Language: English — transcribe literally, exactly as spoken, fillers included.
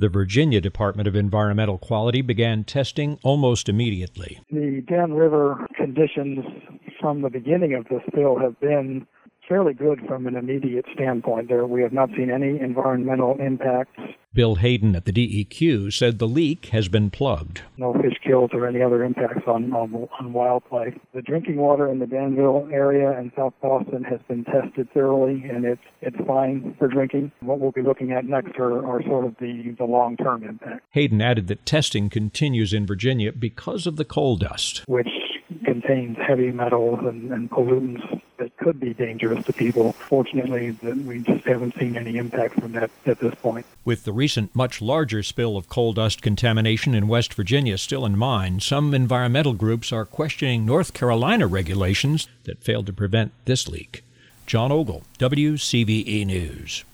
The Virginia Department of Environmental Quality began testing almost immediately. The Dan River conditions from the beginning of the spill have been fairly good from an immediate standpoint. There, we have not seen any environmental impacts. Bill Hayden at the D E Q said the leak has been plugged. No fish kills or any other impacts on, on, on wildlife. The drinking water in the Danville area and South Boston has been tested thoroughly, and it's it's fine for drinking. What we'll be looking at next are, are sort of the, the long-term impacts. Hayden added that testing continues in Virginia because of the coal dust, which contains heavy metals and, and pollutants that could be dangerous to people. Fortunately, we just haven't seen any impact from that at this point. With the recent much larger spill of coal dust contamination in West Virginia still in mind, some environmental groups are questioning North Carolina regulations that failed to prevent this leak. John Ogle, W C V E News.